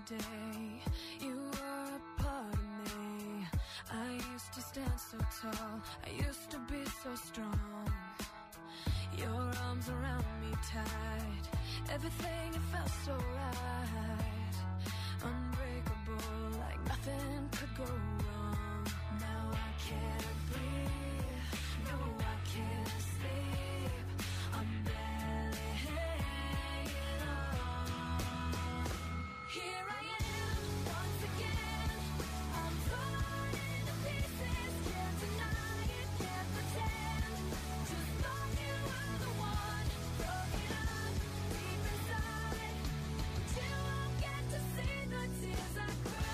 day. You were a part of me. I used to stand so tall, I used to be so strong. Your arms around me tight, everything, it felt so right. Unbreakable, like nothing could go wrong. Now I can't breathe, no I can't sleep, I'm barely hanging on. Here I am, once again, I'm torn into pieces. Can't deny it, can't pretend. Just thought you were the one. Broke it up deep inside, but you won't get to see the tears I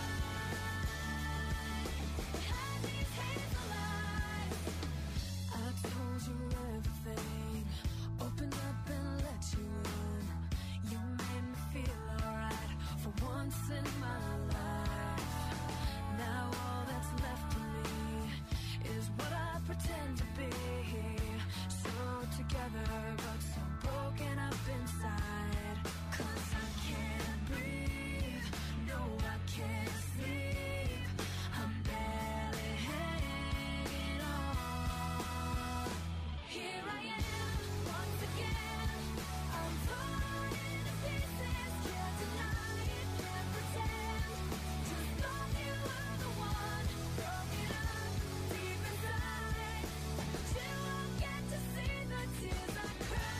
cried behind these hazel eyes. I told you everything, opened up and let you in. You made me feel alright for once in my life. Now all that's left of me is what I pretend to be. So together but so broken up inside. 'Cause I can't breathe, no I can't sleep, I'm barely hanging on. Here I am, once again, I'm torn into pieces. Can't deny it, can't pretend. Just thought you were the one. Broke it up deep inside, but you won't get to see the tears I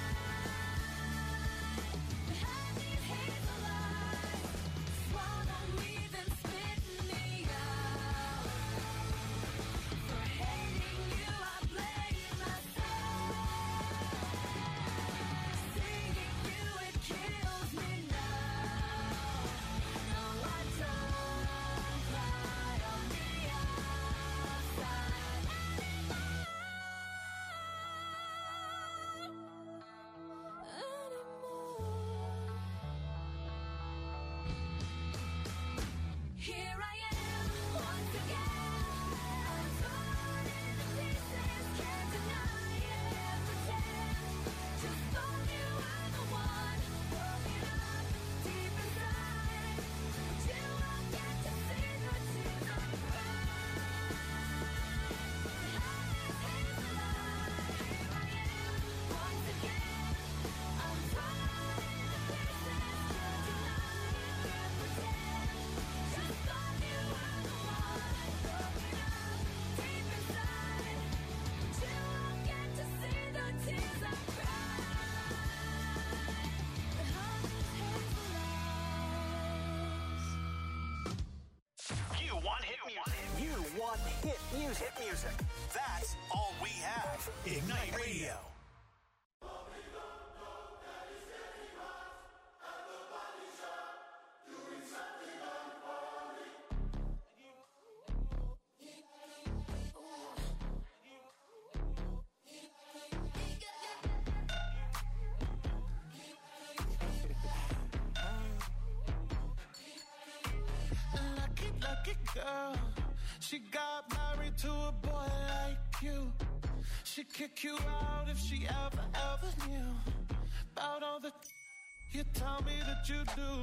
cried behind these hazel eyes. Swallow me, then spit me out. For hating you, I blame myself. Seeing you, it kills me now. No, I don't cry on the outside anymore. Here I am, once again, I'm torn into pieces. Can't deny it, can't pretend. Just thought you were the one. Broke it up deep inside, but you won't get to see the tears I cried behind these hazel eyes. Here I am, once again, I'm torn into pieces. Can't deny it, can't pretend. Just thought you were the one. Broke it up deep inside, but you won't get to see the tears I cried behind these hazel eyes. You want hit music. You want hit music. Hit music. That's all we have. Ignite Radio. Lucky girl, she got married to a boy like you. She'd kick you out if she ever knew about all the you tell me that you do.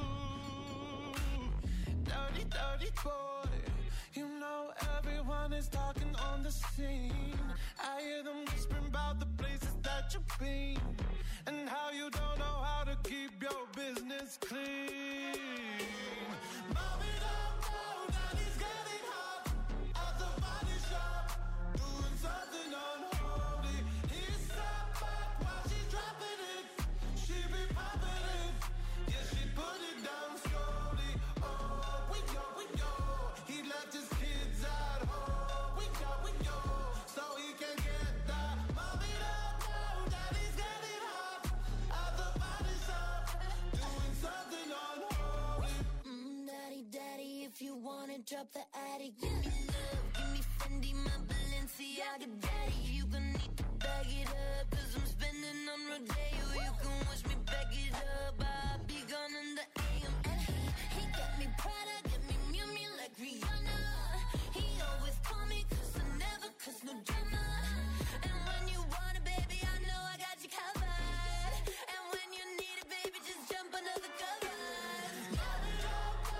Dirty, dirty boy, you know everyone is talking on the scene. I hear them whispering about the places that you've been and how you don't know how to keep your business clean. Mommy don't know that he's getting hot at the body shop, doing something unholy. He's sat back while she's dropping it. She be popping it, yeah, she put it down slowly. Oh, we go. He left his kids at home. We go, so he can get that. Mommy don't know that he's getting hot at the body shop, doing something unholy. Daddy, if you wanna drop the attic, give me love, give me Fendi, my Balenciaga daddy. You gon' need to bag it up, 'cause I'm spending on Rodeo. You can wish me back it up, I'll be gone in the AM. And he got me Prada, got me Miu Miu like Rihanna. He always call me 'cause I never cause no drama. And when you want it, baby, I know I got you covered. And when you need it, baby, just jump under the covers.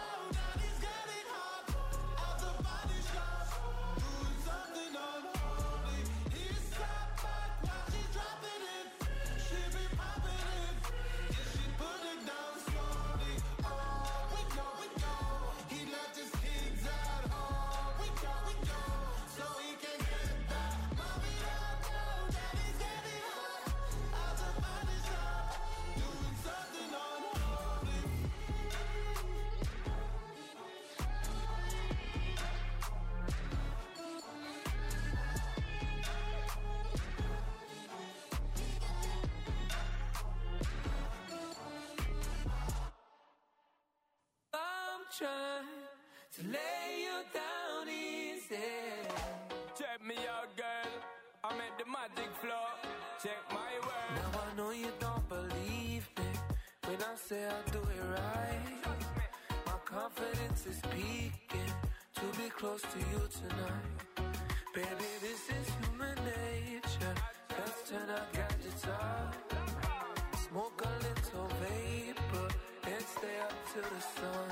trying to lay you down easy. Check me out, girl. I'm at the magic floor. Check my word. Now I know you don't believe me when I say I do it right. My confidence is peaking to be close to you tonight. Baby, this is human nature. Let's turn our gadgets off. Smoke a little vapor and stay up to the sun.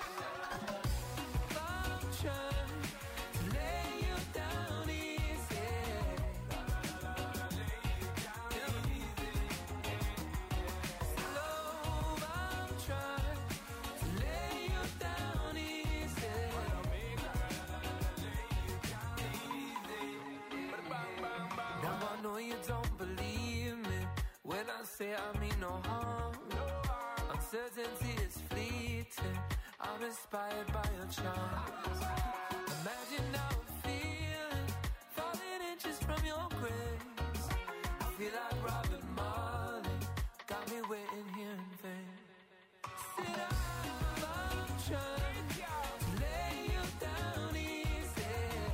I'm trying to lay you down easy. Slow, I'm trying to lay you down easy. Now I know you don't believe me when I say I mean no harm. Uncertainty is fleeting. I'm inspired by your charms. Imagine how I'm feeling, falling inches from your grace. I feel like Robert Marley, got me waiting here in vain. Sit down, I'm trying to lay you down easy.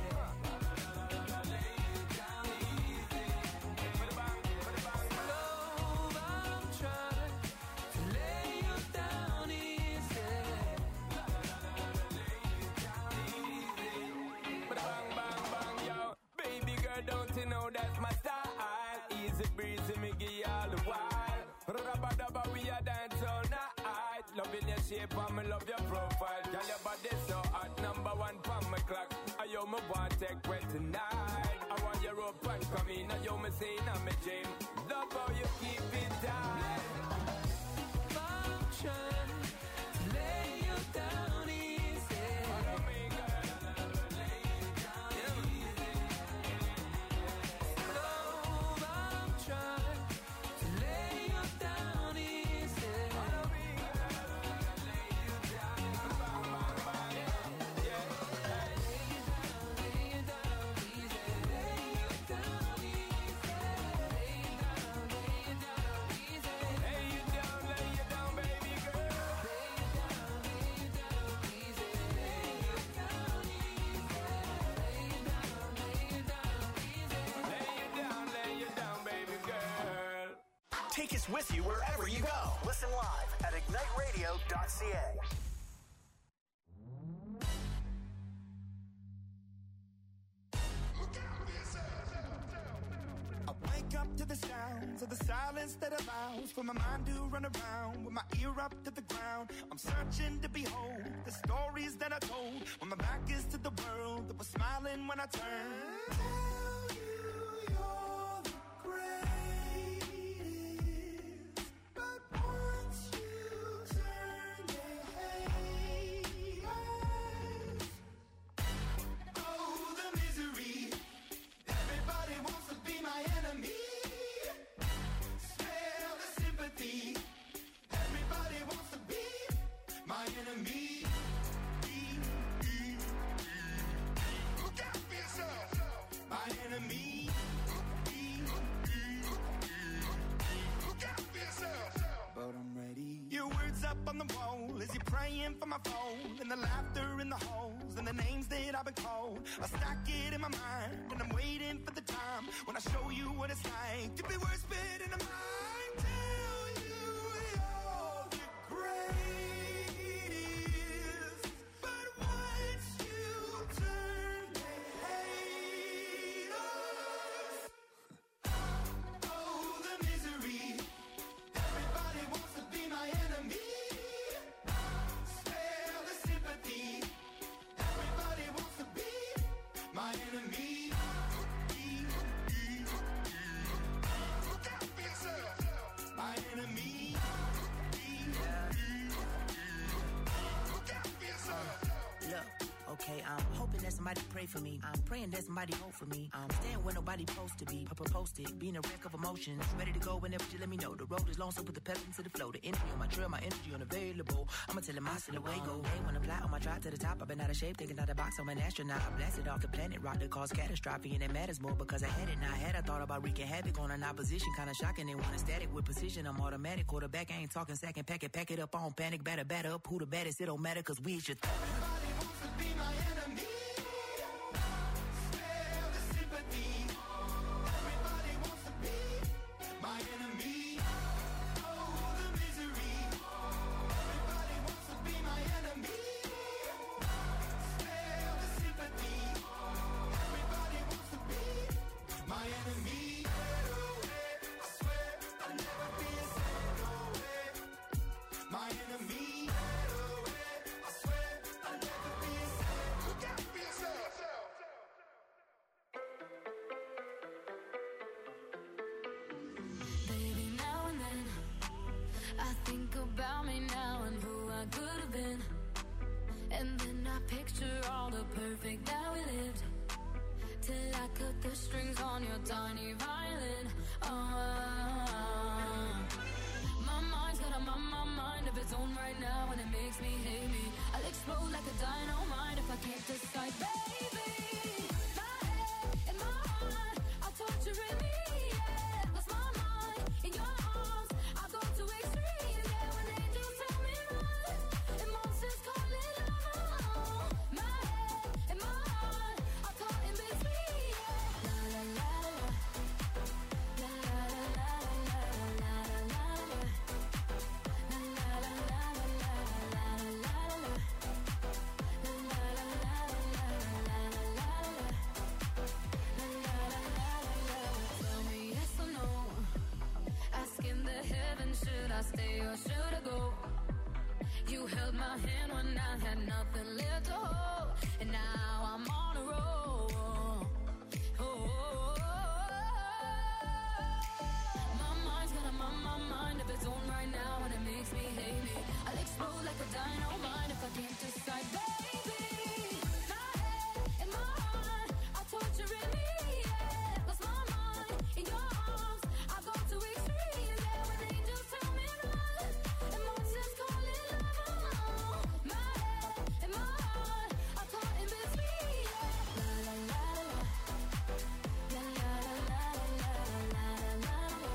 Don't you know that's my style? Easy breezy, me give you all the while. Rabba-dabba, we a dance all night. Loving your shape and me love your profile. Tell your body so hot, number one from my clock. I yo me want take when tonight. I want your rope and come in. I yo me say in my dream. Love how you keep it tight. I'm trying to lay you down easy. Take us with you wherever you go. Listen live at igniteradio.ca. I wake up to the sounds of the silence that allows for my mind to run around with my ear up to the ground. I'm searching to behold the stories that I told when my back is to the world that was smiling when I turned. Tell you you're the greatest, but once you turn, they hate us. Oh, the misery. Everybody wants to be my enemy. Smell the sympathy. Everybody wants to be my enemy. Look out for yourself. My enemy. Look out for yourself. But I'm ready. Your words up on the wall as you're praying for my phone, and the laughter in the halls and the names that I've been called. I stack it in my mind and I'm waiting for the time when I show you what it's like to be worse fit in a mind. Tell you you're the greatest, but once you turn, they hate us. Oh, the misery. Everybody wants to be my enemy. Spare the sympathy. Everybody wants to be my enemy. Look out for yourself. My somebody pray for me. I'm praying that somebody hope for me. I'm staying where nobody supposed to be. Posted, being a wreck of emotions. Ready to go whenever you let me know. The road is long, so put the pedal into the flow. The energy on my trail, my energy unavailable. I'ma tell him I still away go. Hey, when I fly on my drive to the top, I've been out of shape, thinking out the box. I'm an astronaut. I blasted off the planet, rock that caused catastrophe, and it matters more because I had it. Now I had, I thought about wreaking havoc on an opposition, kind of shocking. They want a static with precision. I'm automatic, quarterback. I ain't talking second pack it up on panic, batter up. Who the baddest? It don't matter, cause we should. Everybody wants to be my enemy. Spare the sympathy. Everybody wants to be my enemy. Oh, the misery. Everybody wants to be my enemy. Spare the sympathy. Everybody wants to be my enemy. I swear I'll never be a my enemy. I swear I'll never be a look out for yourself. Baby, now and then I think about me now and who I could have been. And then I picture all the perfect that we lived. Till I cut the strings on your tiny violin. My mind's got a mind of its own right now, and it makes me hate me. I'll explode like a dynamite if I can't decide, baby. My head and my heart are torturing me. Yeah, lost my mind in your arms. I go to extremes. Yeah, when angels tell me run, and monsters call it love. My head and my heart are caught in between. Yeah, la la la la, la la la la la la la. Should I stay or should I go? You held my hand when I had nothing left to hold, and now I'm on a roll. My mind's got a mind of its own right now, and it makes me hate me. I'll explode like a dynamite if I can't decide, baby. My head and my heart are torturing me. Yeah, lost my mind in your arms. I go to extremes. Yeah, when angels tell me run, and monsters call it love. My head and my heart are caught in between. Yeah, la la la la, la la la la la la la.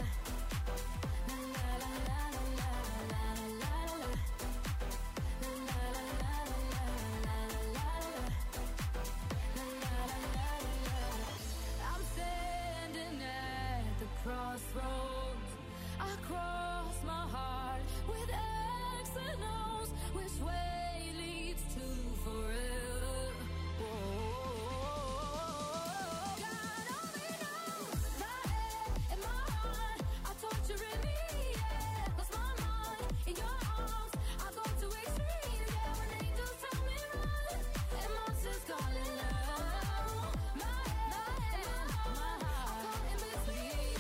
I'm standing at the crossroads. I cross my heart with X and O's. Which way leads to forever? God only knows. My head and my heart are torturing me. Yeah, lost my mind in your arms. I go to extremes. Yeah, when angels tell me run, and monsters call it love. My head and my heart are caught in between.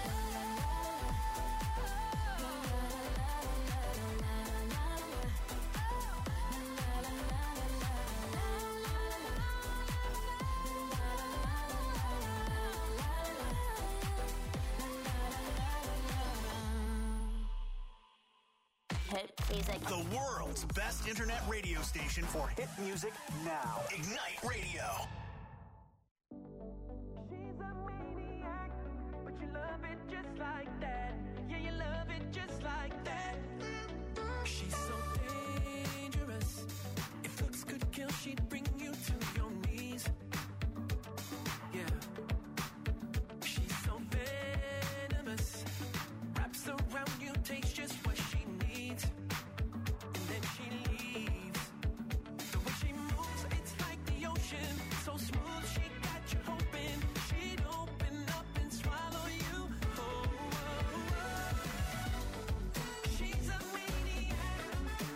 Hit music. The world's best internet radio station for hit music now. Ignite Radio. She's a maniac, but you love it just like that. Yeah, you love it just like that. She's so dangerous. If looks could kill, she'd bring you to your knees. Yeah. She's so venomous. Wraps around you, takes just what she needs. And then she leaves. The way she moves, it's like the ocean. So smooth, she got you hoping she'd open up and swallow you. Oh, oh, oh. She's a maniac.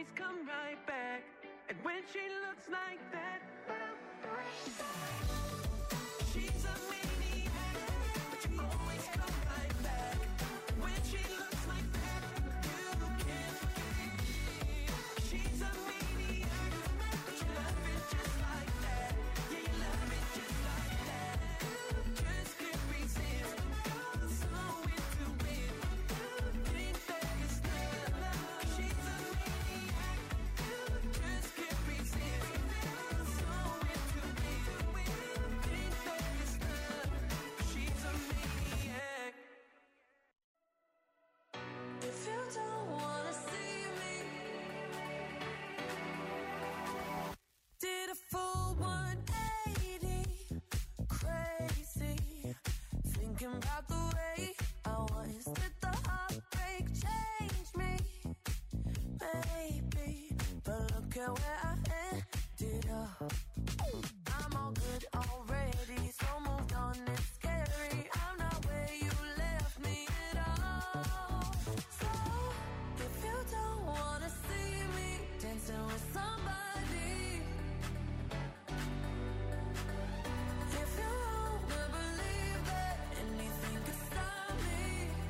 always come right back. And when she looks like that, she's a maniac, but you always come right back. When she looks like that, you can't forget. She's a maniac, but you love it just like that. Yeah, you love it just like that. Just can't resist. So into it. Think that it's love. She's a maniac. Just can't resist. So into it. Think that it's love. She's a maniac. If you don't wanna see me, did a full 180, crazy, thinking about the way I was. Did the heartbreak change me? Maybe, but look at where I ended up. I'm all good already, so moved on, it's scary. I'm not where you left me at all. So, if you don't wanna see me dancing with somebody, if you wanna believe that anything could stop me,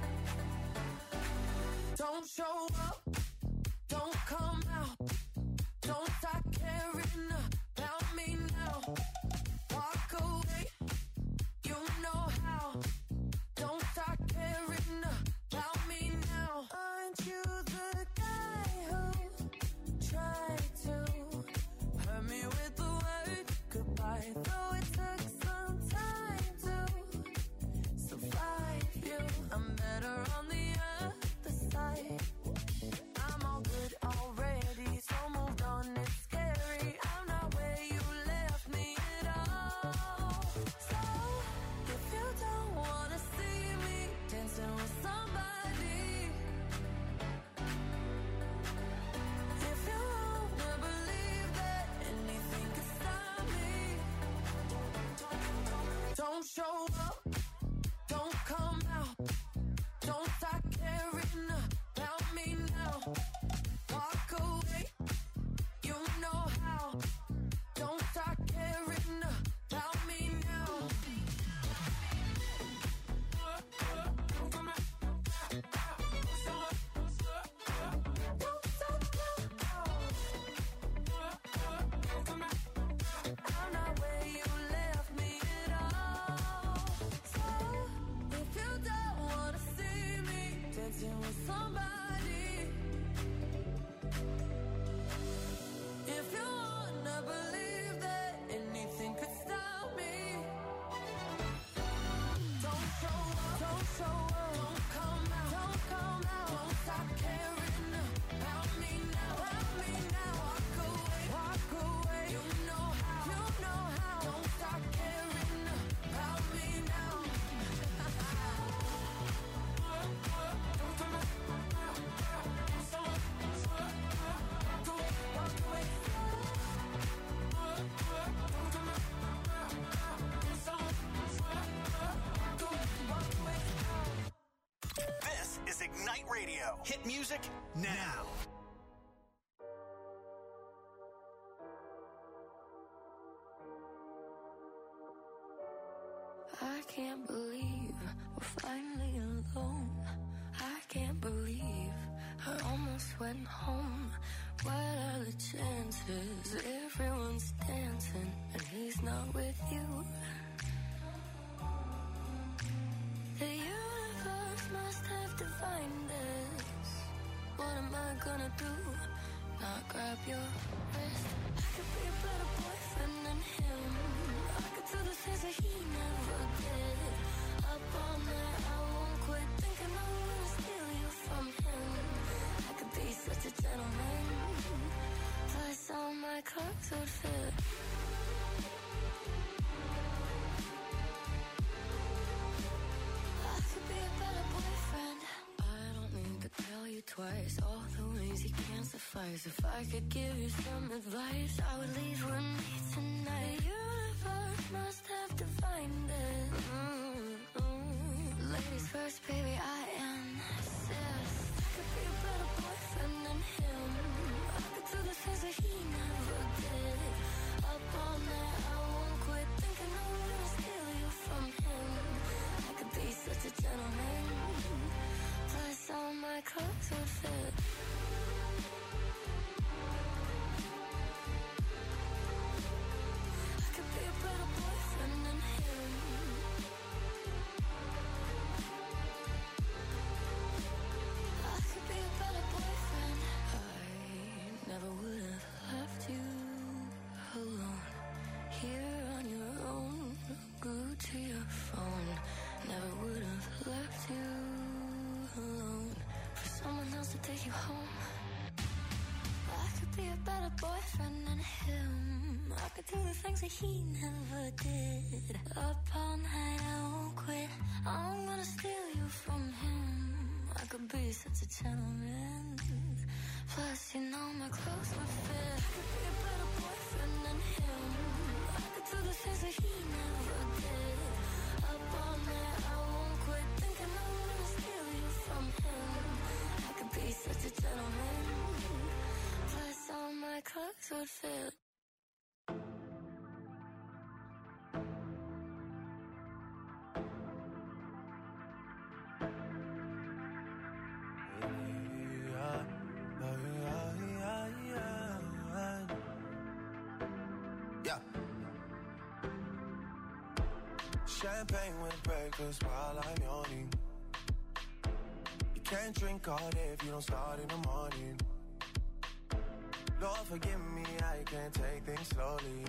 don't show up, don't come out, don't start caring about me now. Walk away, you know how. Don't start caring about me now. Aren't you the guy who tried to hurt me with the word goodbye? Though it took some time to survive you, I'm better on the other side. I'm all good already, so moved on, it's scary. I'm not where you left me at all. So, if you don't wanna see me dancing with somebody, if you wanna believe that anything could stop me, don't show up, don't come out, don't start caring about me now. Walk away, you know how. Don't start caring about me now. Don't stop now. I'm not where you left me at all. So, if you don't wanna see me dancing with somebody, if you wanna believe that anything could stop me, don't show up, don't show up, don't come out, don't come out, don't stop caring about me now, walk away, you know how, don't stop caring about me now. This is Ignite Radio. Hit music now. I can't believe we're finally alone. I can't believe I almost went home. What are the chances? Everyone's dancing and he's not with you. The universe must have divined this. What am I gonna do? Not grab your wrist. I could be a better boyfriend than him. I could do the things that he never did. Up all night, I won't quit thinking I'm gonna steal you from him. I could be such a gentleman. Plus all my clothes would fit. I could be a better boyfriend. I don't need to tell you twice all the ways you can't suffice. If I could give you some advice, I would leave with me tonight. The universe must have divined it. Ladies first, baby, I insist. I could be a better boyfriend than him. I you home. I could be a better boyfriend than him. I could do the things that he never did. Up all night, I won't quit. I'm gonna steal you from him. I could be such a gentleman. Plus, you know my clothes would fit. I could be a better boyfriend than him. I could do the things that he never did. Up all night, I won't quit. Thinking I'm gonna steal you from him. I could be such a gentleman. Plus, all my clothes would fit. Champagne with breakfast while I'm yawning. You can't drink all day if you don't start in the morning. Lord forgive me, I can't take things slowly.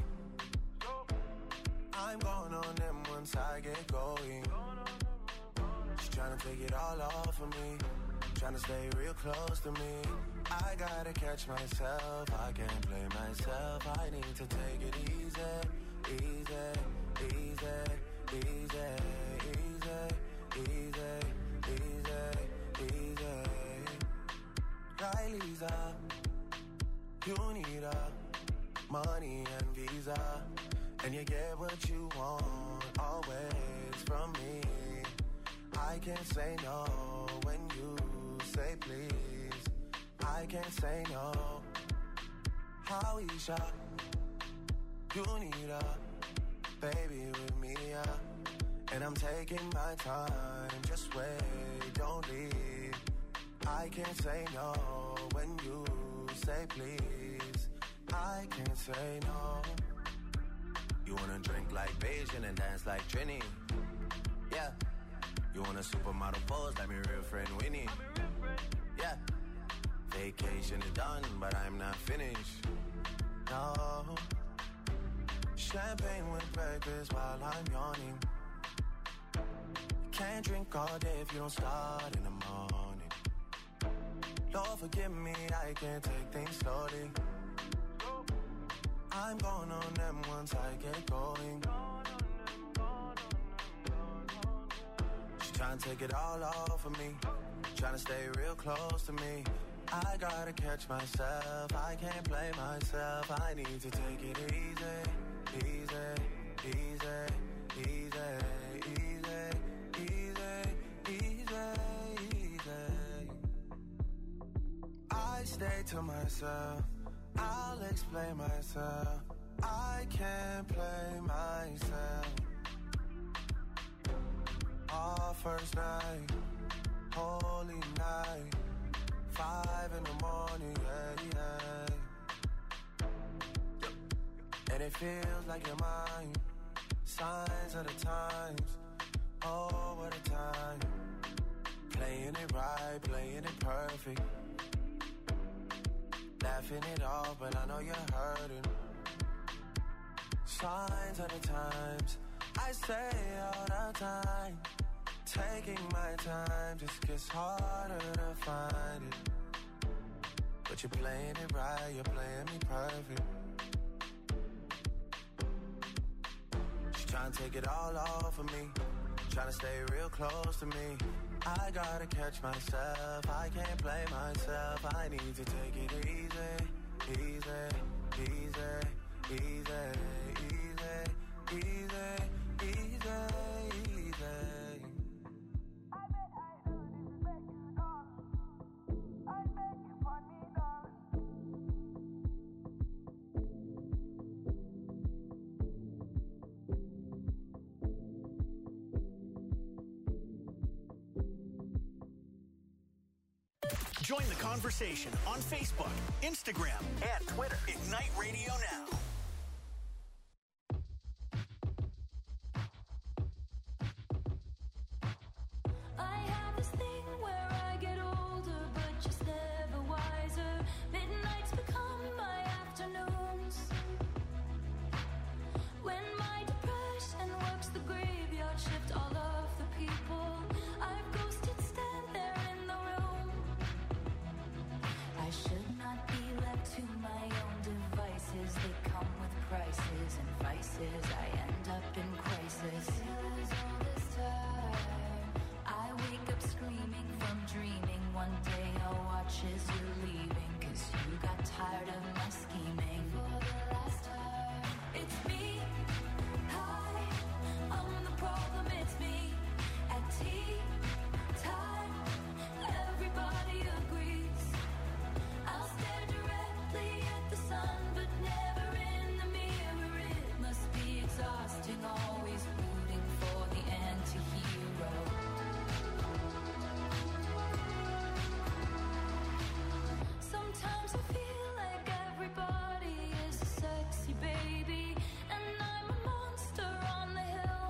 I'm going on them once I get going. She's trying to take it all off of me, trying to stay real close to me. I gotta catch myself, I can't blame myself. I need to take it easy, easy, easy. Easy, easy, easy, easy, easy. Riley's up. You need money and visa, and you get what you want always from me. I can't say no when you say please. I can't say no. Howeisha, you need baby with me, and I'm taking my time. Just wait, don't leave. I can't say no when you say please. I can't say no. You wanna drink like Beijing and dance like Trini? Yeah. You want a supermodel pose like my real friend Winnie? Yeah. Vacation is done, but I'm not finished. No. Champagne with breakfast while I'm yawning. You can't drink all day if you don't start in the morning. Lord forgive me, I can't take things slowly. I'm going on them once I get going. She's trying to take it all off of me, trying to stay real close to me. I gotta catch myself, I can't play myself. I need to take it easy. Easy, easy, easy, easy, easy, easy, easy. I stay to myself, I'll explain myself. I can't play myself. Our first night, holy night, 5 in the morning, yeah, yeah. And it feels like you're mine. Signs of the times. Oh, what a time. Playing it right, playing it perfect. Laughing it off, but I know you're hurting. Signs of the times. I say all the time. Taking my time just gets harder to find it. But you're playing it right, you're playing me perfect. Trying to take it all off of me, trying to stay real close to me. I gotta catch myself, I can't blame myself. I need to take it easy, easy, easy, easy, easy, easy, easy, easy. Join the conversation on Facebook, Instagram, and Twitter. Ignite Radio Now. I have this thing where I get older, but just never wiser. Midnights become my afternoons. When my depression works the graveyard shift, all of the people I've ghosted stand there in the room. dreaming one day I'll watch as you're leaving, 'cause you got tired of my scheming. For the last time, it's me. Hi, I'm the problem, it's me. At tea time, everybody agrees. I'll stare directly at the sun, but never in the mirror. It must be exhausting, always rooting for the anti-hero. Sometimes I feel like everybody is a sexy baby, and I'm a monster on the hill.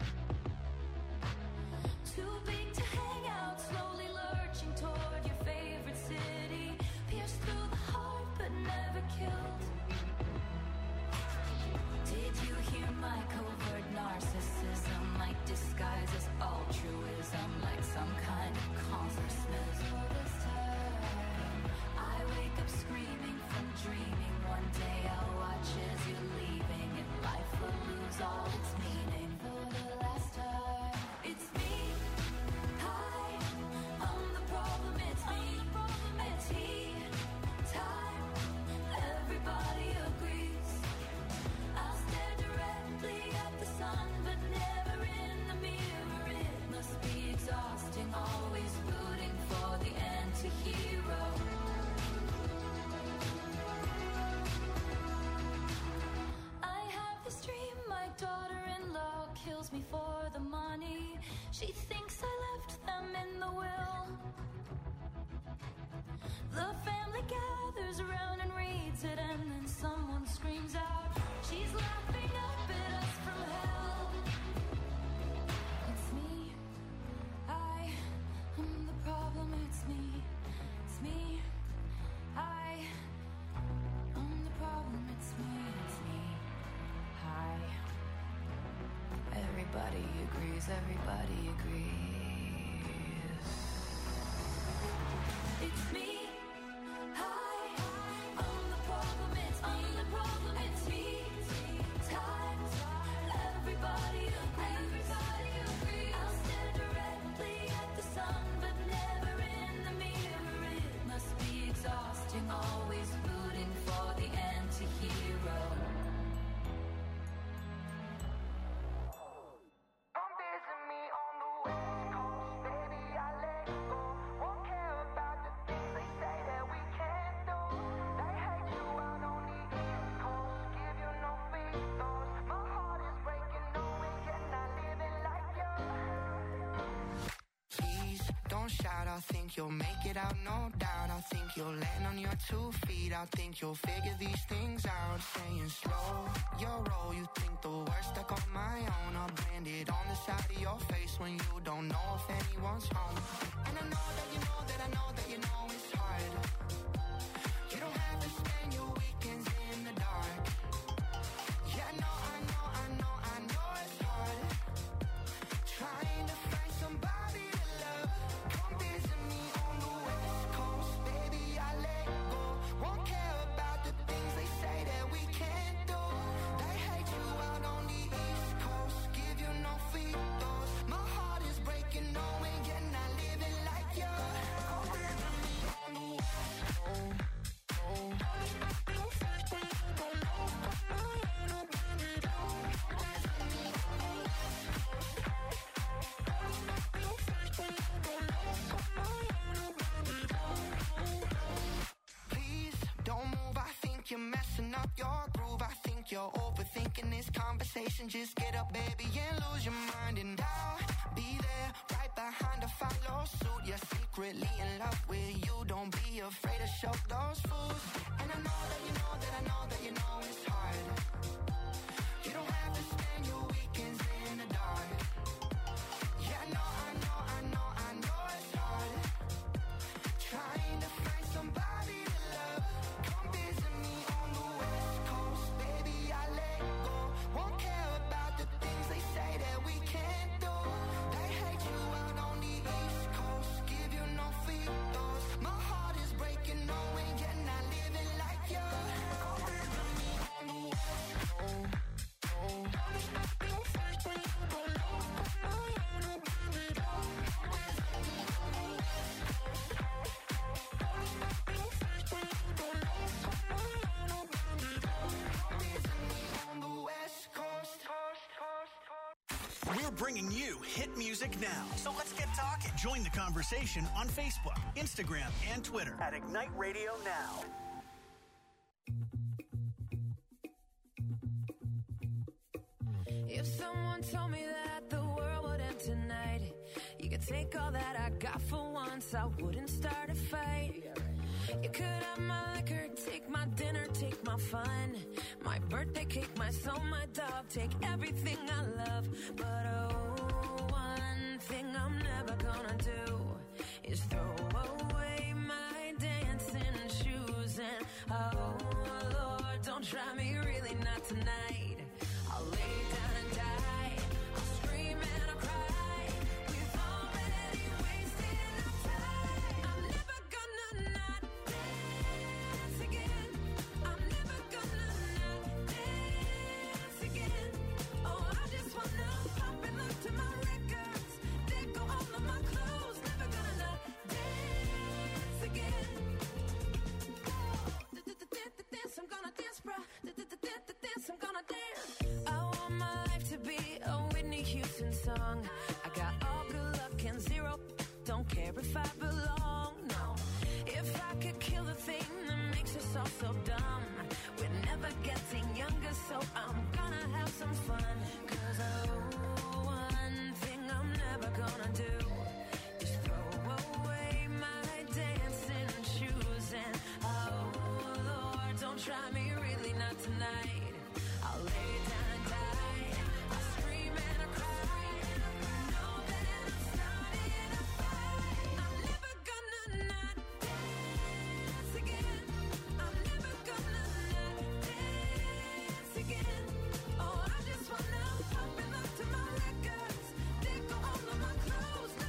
Too big to hang out, slowly lurching toward your favorite city. Pierced through the heart, but never killed. Did you hear my covert narcissism? Like disguise as altruism, like some kind of consciousness. For this time, I wake up screaming from dreaming. One day I'll watch as you're leaving, and life will lose all its meaning. For the last time, it's me. Hi, I'm the problem, it's me. At tea time, everybody agrees. I'll stare directly at the sun, but never in the mirror. It must be exhausting, always rooting for the anti-hero. I have this dream, my daughter-in-law kills me for the money. She thinks I left them in the will. The family gathers around and reads it, and then someone screams out, she's laughing up at us from hell. It's me. I am the problem, it's me. It's me. I am the problem, it's me. It's me. Hi. Everybody agrees, everybody agrees. It's me. Hi, I'm the problem, it's me. I'm the problem, it's me. Time, everybody agrees. I'll stare directly at the sun, but never in the mirror. It must be exhausting, always rooting for the anti-hero. Come visit me on the West Coast, baby, I let go. Won't care about the things they say that we can't do. They hate you out on the East Coast, give you no free throws. My heart is breaking, knowing you're not living like you. Please don't shout, I think you'll make it out, no doubt. I think you'll land on your 2 feet. I think you'll figure these things out. Saying slow your roll, you think the worst stuck on my own. I'll brand it on the side of your face when you don't know if anyone's home. And I know that you know that I know that you know it's hard. You don't have to spend your weekends in the dark. Yeah, I know it's hard. Trying to find somebody to love. Come visit me on the West Coast, baby, I let go. Won't care about the things they say that we can't do. They hate you out on the East Coast, give you no free throws. My heart is breaking, knowing you're not living like you. Come visit me on the West Coast. Please don't move, I think you're messing up your groove. I think you're overthinking this conversation. Just get up, baby, and lose your mind. And I'll be there, right behind to follow suit. You're secretly in love with you. Don't be afraid to show those fools. And I know that you know that I know that you know it's hard. You don't have to spend your weekends in the dark. Yeah, I know it's hard. Trying to find somebody to love. Come visit me on the West Coast, baby, I let go. Won't care about the things they say that we can't do. They hate you out on the East Coast, give you no free throws. My heart is breaking, knowing you're not living like you. Come visit me on the West We're bringing you hit music now. So let's get talking. Join the conversation on Facebook, Instagram, and Twitter at Ignite Radio Now. If someone told me that the world would end tonight, you could take all that I got for once, I wouldn't start a fight. You could have my liquor, take my dinner, take my fun, my birthday cake, my soul, my dog, take everything I love. But oh, one thing I'm never gonna do is throw away my dancing shoes. And oh Lord, don't try me, really not tonight. I'll lay down and die, I'll scream and I'll cry. We've already wasted our time. I'm never gonna not dance again. I'm never gonna not dance again. Oh, I just wanna pop and look to my records, then go all of my clothes. Never gonna not dance again. Dance, I'm gonna dance, bro. Dance, I'm gonna dance. I want my life to be a Whitney Houston song. I got all good luck and zero. Don't care if I belong, no. If I could kill the thing that makes us all so dumb, we're never getting younger, so I'm gonna have some fun. 'Cause oh, one thing I'm never gonna do is throw away my dancing shoes. And oh Lord, don't try me, really not tonight. I'll lay down and die, I'll scream and I'll cry. Know that I'm starting a fight. I'm never gonna not dance again. I'm never gonna not dance again. Oh, I just wanna pop and look to my records, then go all of my clothes.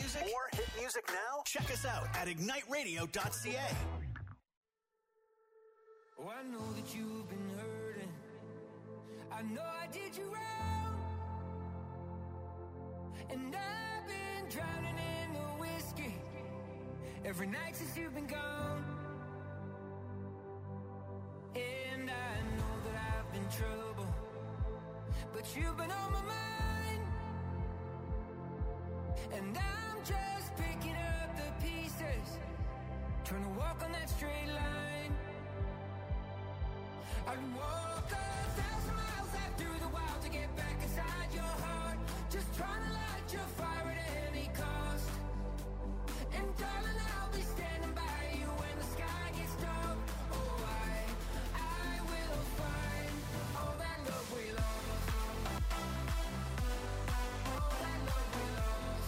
music? More hit music now? Check us out at igniteradio.ca. Oh, I know that you've been hurting. I know I did you wrong. And I've been drowning in the whiskey every night since you've been gone. And I know that I've been trouble, but you've been on my mind. And I'm just picking up the pieces, trying to walk on that straight line. I'd walk 1,000 miles out through the wild to get back inside your heart, just trying to light your fire at any cost. And darling, I'll be standing by you when the sky gets dark. Oh, I will find all that love we lost. All that love we lost.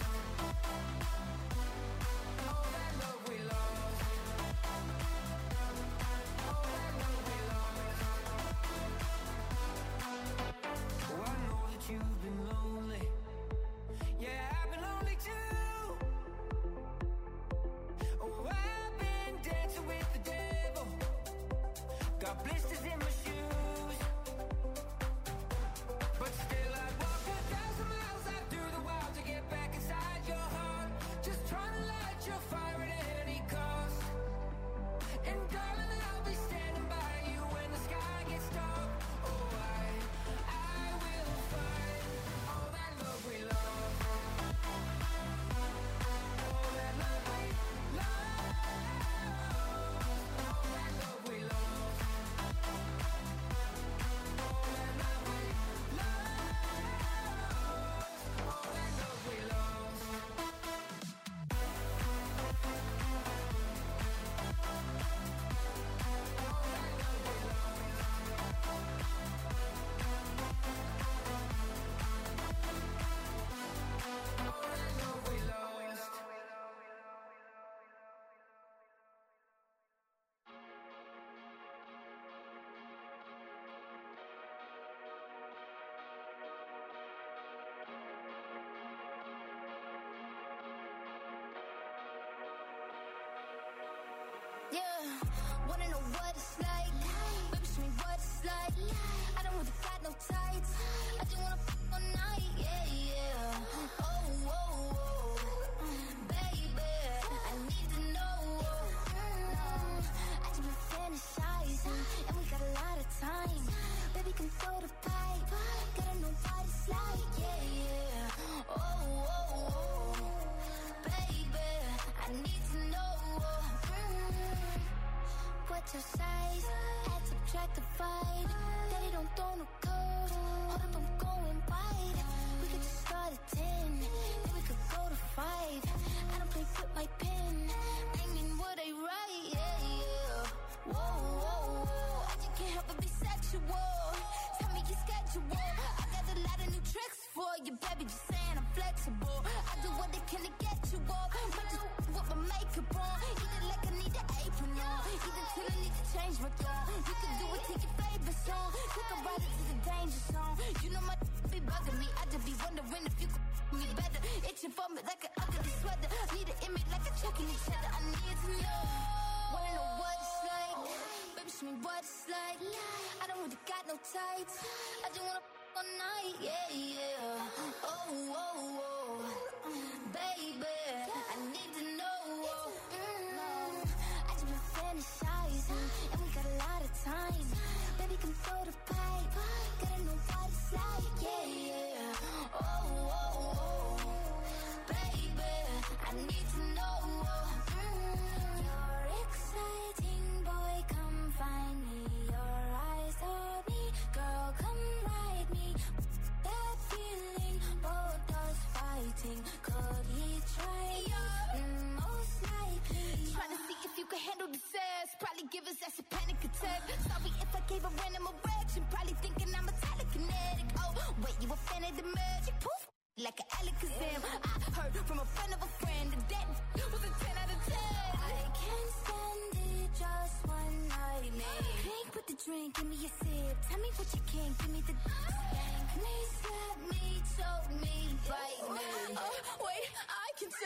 All that love we lost. All that love we lost. Oh, I know that you've been lonely. Yeah, I've been lonely too. Oh, I've been dancing with the devil. Got blisters in my shoes. But still I'd walk 1,000 miles out through the wild to get back inside your heart, just trying to light your fire at any cost. And darling, I'll be standing by you when the sky gets dark. Oh, I will find all that love we lost. All that love we lost. All that love we lost. All that love we lost. All that love we lost. Yeah, wanna know what it's like? Baby, show me what it's like. I don't really got no tights. I just wanna f*** all night. Yeah, yeah. Oh, oh, oh. Baby, I need to know. I just been fantasizing, and we got a lot of time. Baby, can throw the pipe. Gotta know what it's like. Yeah, yeah. Oh, oh, oh. Baby, I need to know. What's your size? Add, subtract, divide. Daddy don't throw no code. Hold up, I'm going wide. We could just start at 10, then we could go to 5. I don't play with my pen. I mean what I write, yeah, yeah. Whoa, whoa, whoa. I just can't help but be sexual. Tell me your schedule. I got a lot of new tricks for you, baby. Just saying I'm flexible. I do what I can to get you off. Might just with my makeup on. Either like I need an apron on. Either till I need to change my tone. You can do it to your favorite song. Take a ride into the danger zone. You know my be bugging me. I just be wondering if you could me better. Itching for me like an ugly sweater. Need an image like a checking each other. I need to know. Wanna know what it's like? Baby, show me what it's like. I don't really got no tights. I just wanna f*** all night. Yeah, yeah. Oh, oh, oh. Baby, I need to know. I just been fantasizing, and we got a lot of time. Baby, can throw the pipe. Gotta know what it's like. Yeah, yeah. Oh, oh, oh. Baby, I need to know. You're exciting, boy, come find me. Your eyes on me, girl, come ride me. That feeling, both us fighting. Could he try you? Most likely. Trying to see if you can handle the sass. Probably give us that's a panic attack. Sorry if I gave a random erection. Probably thinking I'm a telekinetic. Oh, wait, you a fan of the magic? Poof, like an Alakazam. I heard from a friend of a friend that was a 10 out of 10. I can't stand it, just one night, man. Drink with the drink, give me a sip. Tell me what you can, give me the spank me, slap me, choke me, bite me. Wait, I can say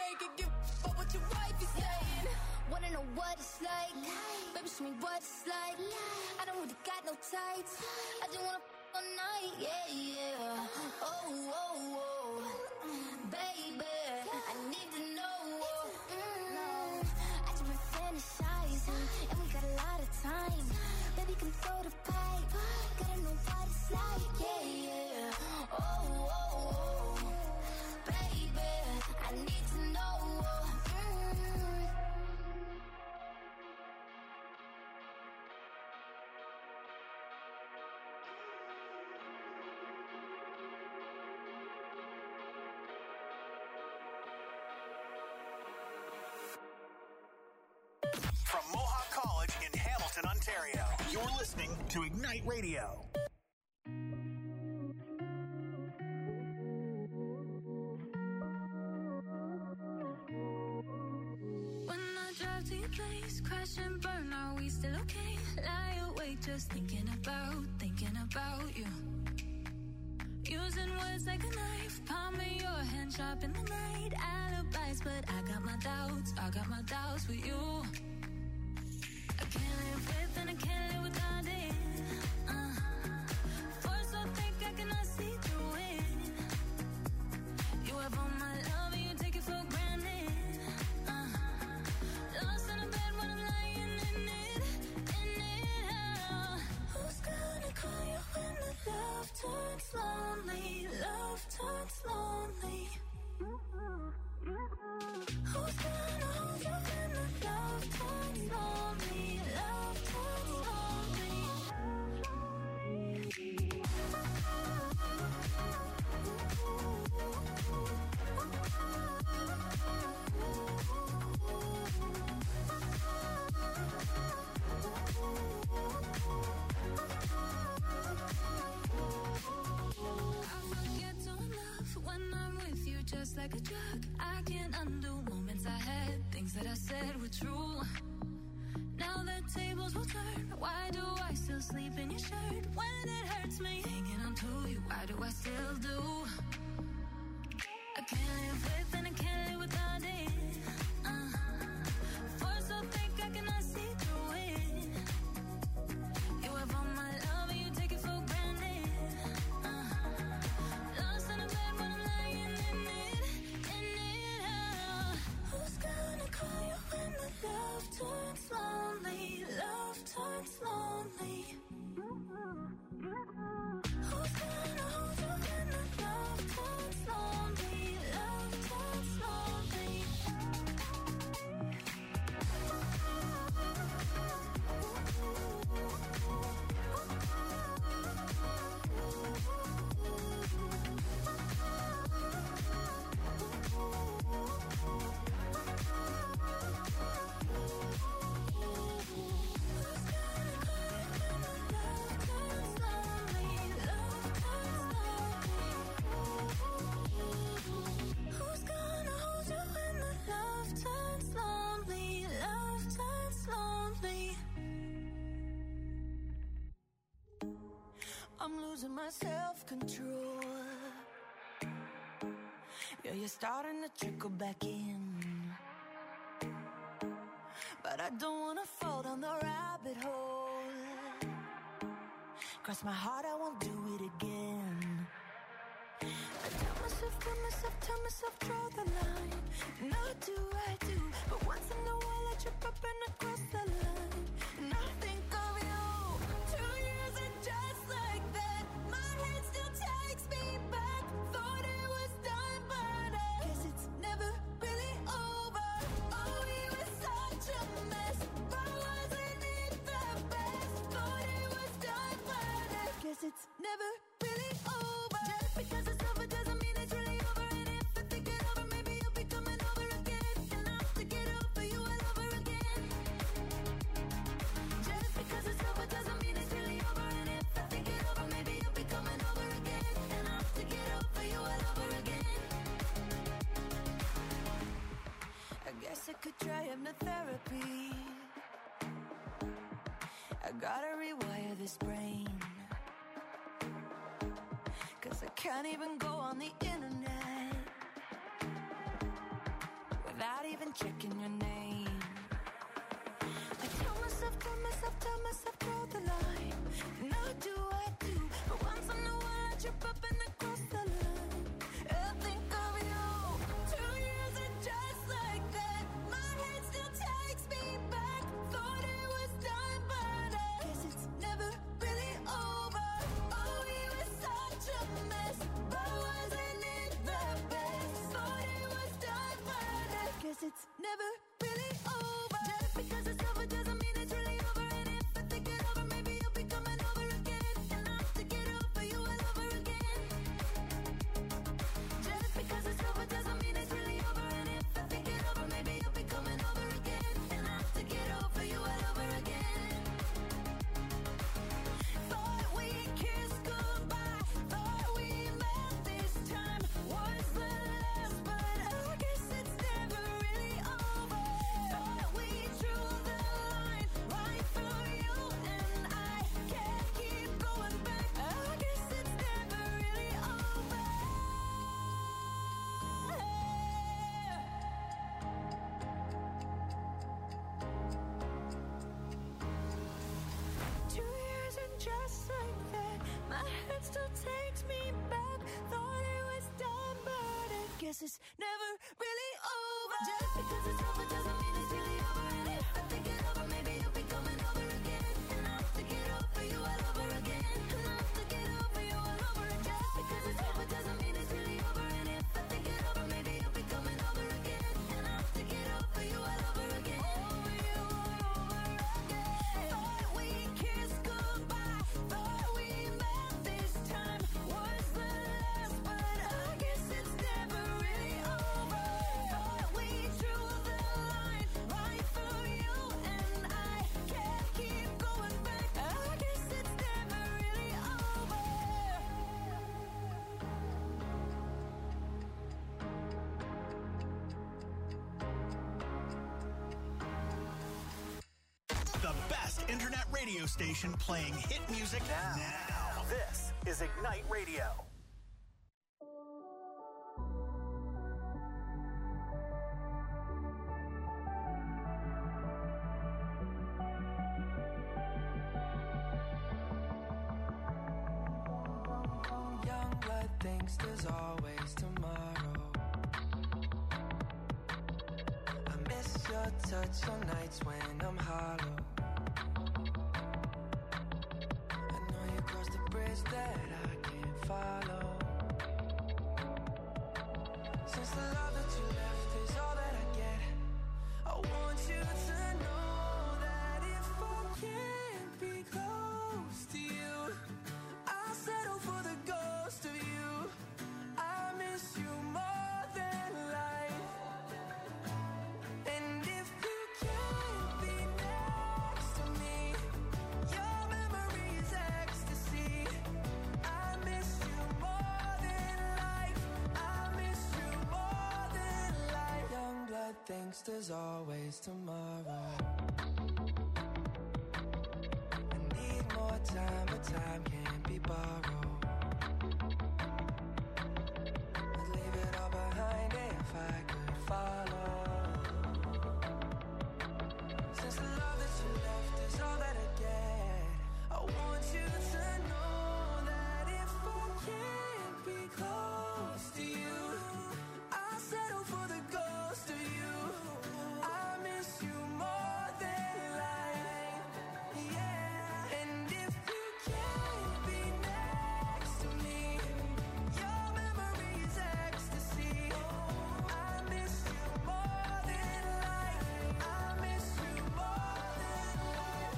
take it, give fuck what your wife is saying. Wanna know what it's like? Baby, show me what it's like. I don't really got no tights. I just wanna f all night, yeah. Oh, oh, oh. Baby, I need to know. I just been fantasizing, and we got a lot of time. Baby, can throw the pipe. Gotta know what it's like, yeah. Oh, oh, oh. Baby, I need to know. From Mohawk College in Hamilton, Ontario, you're listening to Ignite Radio. When I drive to your place, crash and burn, are we still okay? Lie awake just thinking about you. Using words like a knife, palm of your hand sharp in the night. Alibis, but I got my doubts with you. I can't live with and I can't live without it. Force so thick I cannot see through it. You have all my love and you take it for granted. Lost in a bed when I'm lying in it. Who's gonna call you when the love turns lonely? Love turns lonely. Who's gonna hold you when the love turns lonely? Love turns lonely. I forget to enough when I'm with you, just like a drug. I can't undo moments I had, things that I said were true. Now the tables will turn. Why do I still sleep in your shirt when it hurts me? Hanging on to you, why do I still do? I can't live with and I can't live without it. Force so thick I cannot see through it. You have all my love and you take it for granted. Lost in a bed when I'm lying in it. Who's gonna call you when the love turns lonely? Love turns lonely. Who's gonna hold you when the love turns lonely? Love turns lonely. Who's gonna hold you when the love turns lonely? Love turns lonely. I'm losing my self-control. Yeah, you're starting to trickle back in. But I don't wanna fall down the rabbit hole. Cross my heart, I won't do it again. I tell myself, draw the line. Not do I do, but once in a while I trip up and I cross the line. And I think of you. 2 years and just like that, my head still takes me back. Thought it was done, but I guess it's never really over. Oh, we were such a mess, but wasn't it the best? Thought it was done, but I guess it's never really over. Just because it's over doesn't mean it's really over. And if I think it over, maybe you'll be coming over again. And I'll have to get over you all over again. Just because it's over doesn't mean it's really over. And if I think it over, maybe you'll be coming over again. And I'll have to get over you all over again. I guess I could try hypnotherapy. I gotta rewire this brain. 'Cause I can't even go on the internet. without even checking your name. I tell myself, draw the line. Now do I do, but once in a while I trip up and I cross the line. I think of you. 2 years and just like that, my head still takes me back. Thought it was done, but I guess it's never really over. Oh, we were such a mess, but wasn't it the best? Thought it was done, but I guess it's never really over. Just because it's over doesn't mean it's really over. And if I think it over, maybe you'll be coming over again. And I have to get over you all over again. Just because it's over doesn't mean it's really over. And if I think it over, maybe you'll be coming over again. And I have to get over you all over again. Thought we kissed goodbye, thought we met this time was the last, but I guess it's never really over. Thought we drew the line right through you and I can't keep going back. I guess it's never really over. 2 years and just like that, my head still takes me back. Thought it was done, but I guess it's never really over. Just because it's over doesn't mean it's really over. And if I think it over, maybe you'll be coming over again. And I have to get over you all over again. And I have to get over you all over again. Just because it's over doesn't mean it's really over. And if I think it over, maybe you'll be coming over again. And I have to get over you all over again. Over you all over again. Thought we kissed goodbye, thought we met this time was the last, but I guess it's never really over. Thought we drew the line right through you and I can't keep going back. I guess it's never really over. The best internet radio station playing hit music now. This is Ignite Radio. Young blood thinks there's always tomorrow. I miss your touch on nights when I'm hollow. I know you crossed the bridge that I can't follow. Since the love that you left is all that I get, I want you to know that if I can't be close to you, I'll settle for the ghost of you. I miss you more than life. And if you can't be next to me, your memory is ecstasy. I miss you more than life. I miss you more than life. Young blood thinks there's always tomorrow. I need more time, but time can't be borrowed. I'd leave it all behind if I could follow. Since the love that you left is all that I get, I want you to know that if I can't be close to you, I'll settle for the ghost of you. I miss you more than life. Yeah. And if you can't be next to me, your memory is ecstasy. I miss you more than life. I miss you more than life.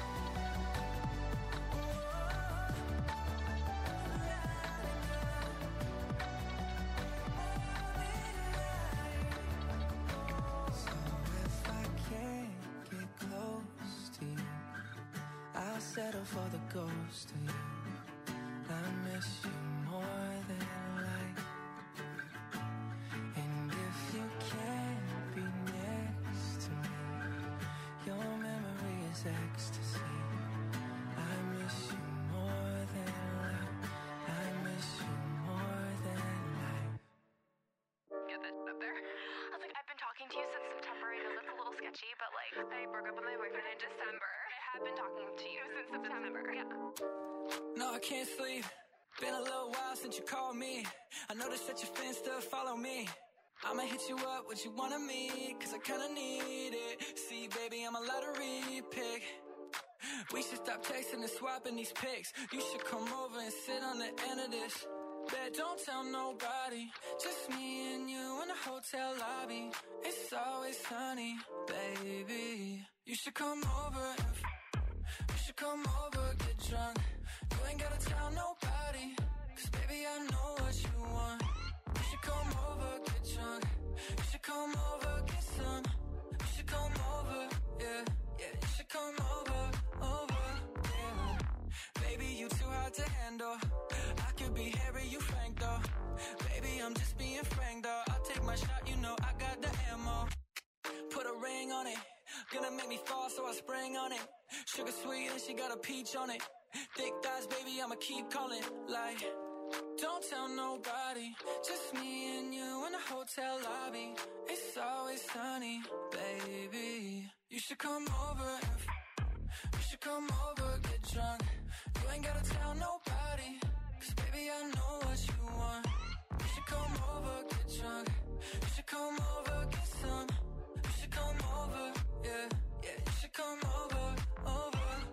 So if I can't get close to you, I'll settle for the ghost of you. I miss you more than life. And if you can't be next to me, your memory is ecstasy. I miss you more than life. I miss you more than life. Get this up there. I was like, I've been talking to you sketchy, but like, I broke up with my boyfriend in December. I have been talking to you since September. Yeah. No, I can't sleep. Been a little while since you called me. I noticed that your fans still follow me. I'ma hit you up, what you wanna meet, cause I kinda need it. See, baby, I'm a lottery pick. We should stop texting and swapping these pics. You should come over and sit on the end of this. Bet, don't tell nobody. Just me and you in the hotel lobby. It's always sunny, baby. You should come over and you should come over, get drunk. You ain't gotta tell nobody, cause baby, I know what you want. You should come over, get drunk. You should come over, get some. You should come over, yeah, yeah. You should come over, yeah. Baby, you too hard to handle. I could be Harry, you Frank though. Baby, I'm just being frank though. I'll take my shot, you know I got the ammo. Put a ring on it. Gonna make me fall, so I sprang on it. Sugar sweet and she got a peach on it. Thick thighs, baby, I'ma keep calling. Like, don't tell nobody. Just me and you in the hotel lobby. It's always sunny, baby. You should come over. You should come over, get drunk. You ain't gotta tell nobody, cause baby, I know what you want. You should come over, get drunk. You should come over, get some. You should come over, yeah, yeah. You should come over, yeah.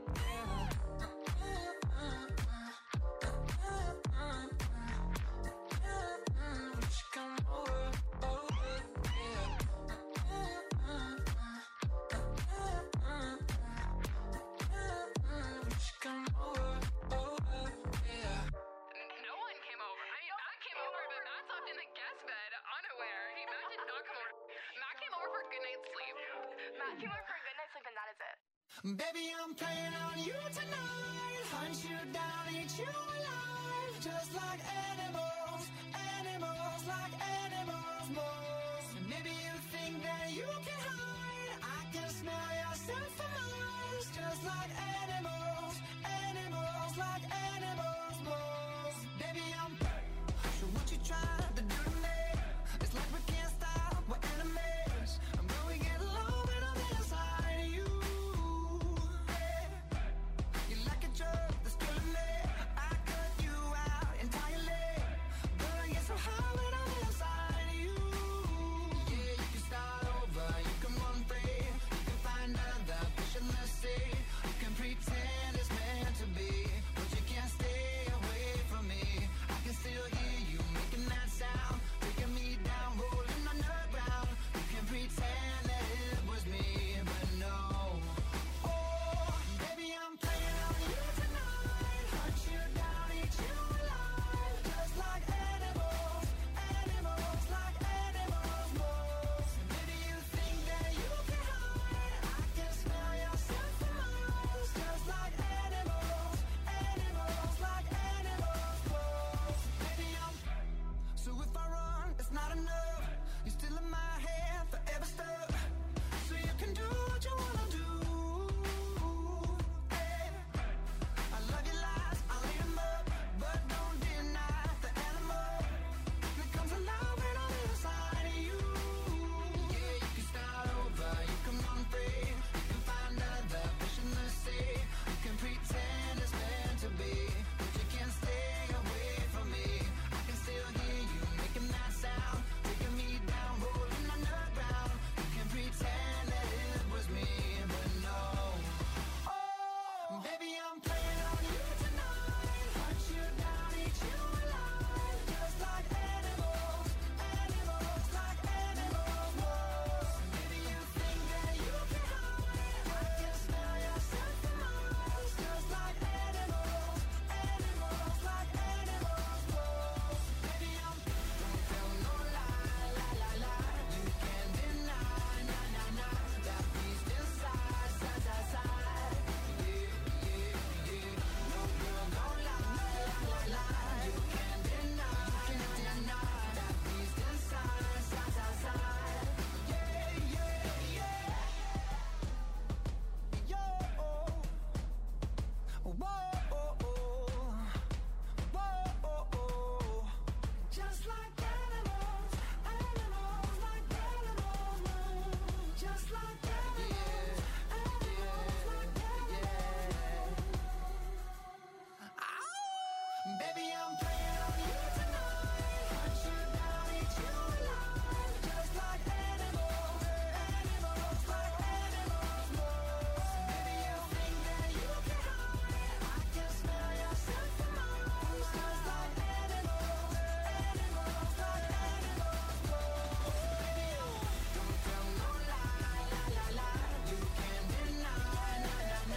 Baby, I'm playing on you tonight. Hunt you down, eat you alive. Just like animals, animals, like animals, moles. And maybe you think that you can hide. I can smell yourself for miles. Just like animals.